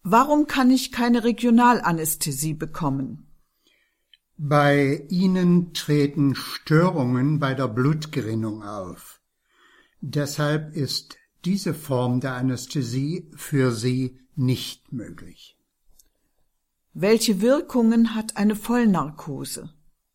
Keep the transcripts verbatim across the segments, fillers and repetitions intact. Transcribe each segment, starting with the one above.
Warum kann ich keine Regionalanästhesie bekommen? Bei Ihnen treten Störungen bei der Blutgerinnung auf. Deshalb ist diese Form der Anästhesie für Sie nicht möglich. Welche Wirkungen hat eine Vollnarkose?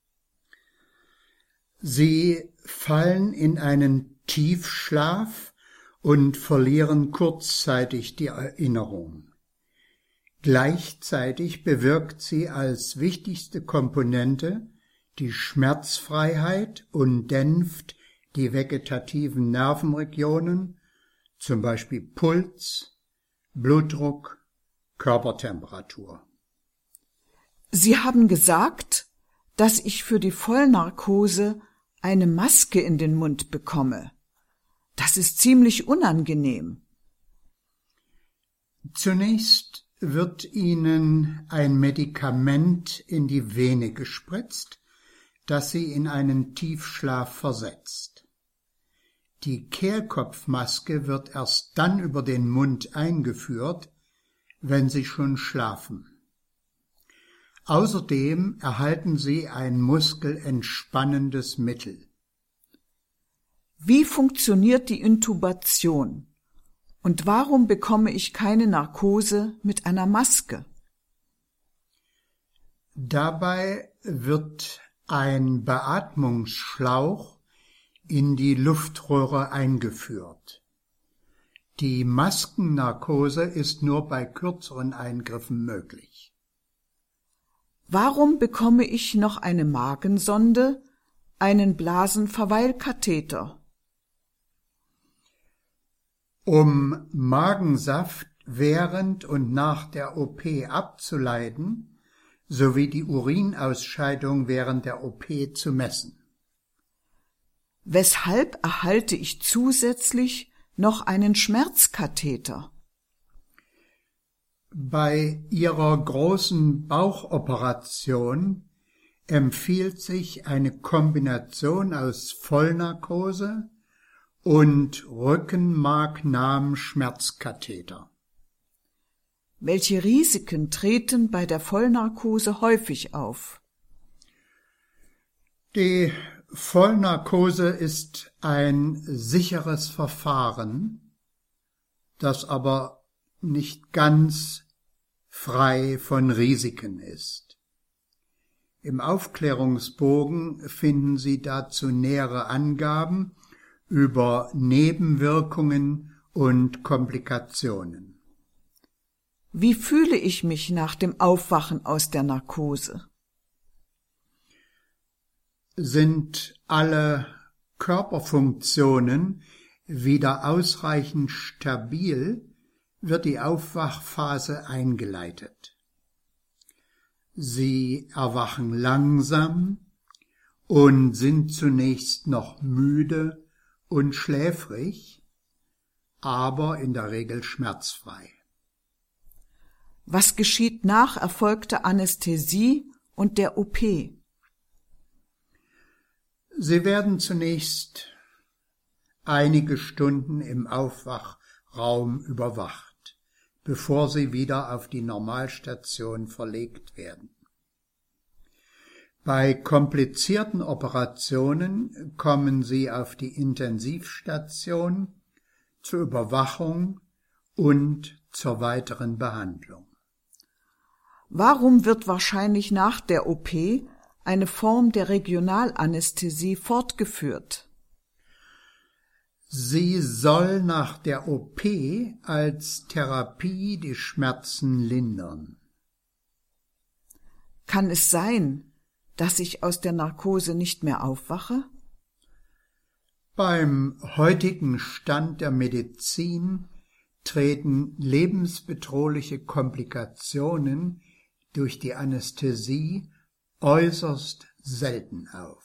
Sie fallen in einen Tiefschlaf und verlieren kurzzeitig die Erinnerung. Gleichzeitig bewirkt sie als wichtigste Komponente die Schmerzfreiheit und dämpft die vegetativen Nervenregionen, zum Beispiel Puls, Blutdruck, Körpertemperatur. Sie haben gesagt, dass ich für die Vollnarkose eine Maske in den Mund bekomme. Das ist ziemlich unangenehm. Zunächst wird Ihnen ein Medikament in die Vene gespritzt, das Sie in einen Tiefschlaf versetzt. Die Kehlkopfmaske wird erst dann über den Mund eingeführt, wenn Sie schon schlafen. Außerdem erhalten Sie ein muskelentspannendes Mittel. Wie funktioniert die Intubation? Und warum bekomme ich keine Narkose mit einer Maske? Dabei wird ein Beatmungsschlauch in die Luftröhre eingeführt. Die Maskennarkose ist nur bei kürzeren Eingriffen möglich. Warum bekomme ich noch eine Magensonde, einen Blasenverweilkatheter? Um Magensaft während und nach der O P abzuleiten, sowie die Urinausscheidung während der O P zu messen. Weshalb erhalte ich zusätzlich noch einen Schmerzkatheter? Bei Ihrer großen Bauchoperation empfiehlt sich eine Kombination aus Vollnarkose und Rückenmarknahen-Schmerzkatheter. Welche Risiken treten bei der Vollnarkose häufig auf? Die Vollnarkose ist ein sicheres Verfahren, das aber nicht ganz frei von Risiken ist. Im Aufklärungsbogen finden Sie dazu nähere Angaben über Nebenwirkungen und Komplikationen. Wie fühle ich mich nach dem Aufwachen aus der Narkose? Sind alle Körperfunktionen wieder ausreichend stabil, wird die Aufwachphase eingeleitet. Sie erwachen langsam und sind zunächst noch müde und schläfrig, aber in der Regel schmerzfrei. Was geschieht nach erfolgter Anästhesie und der O P? Sie werden zunächst einige Stunden im Aufwachraum überwacht, bevor Sie wieder auf die Normalstation verlegt werden. Bei komplizierten Operationen kommen Sie auf die Intensivstation zur Überwachung und zur weiteren Behandlung. Warum wird wahrscheinlich nach der O P eine Form der Regionalanästhesie fortgeführt? Sie soll nach der O P als Therapie die Schmerzen lindern. Kann es sein, dass ich aus der Narkose nicht mehr aufwache? Beim heutigen Stand der Medizin treten lebensbedrohliche Komplikationen durch die Anästhesie äußerst selten auf.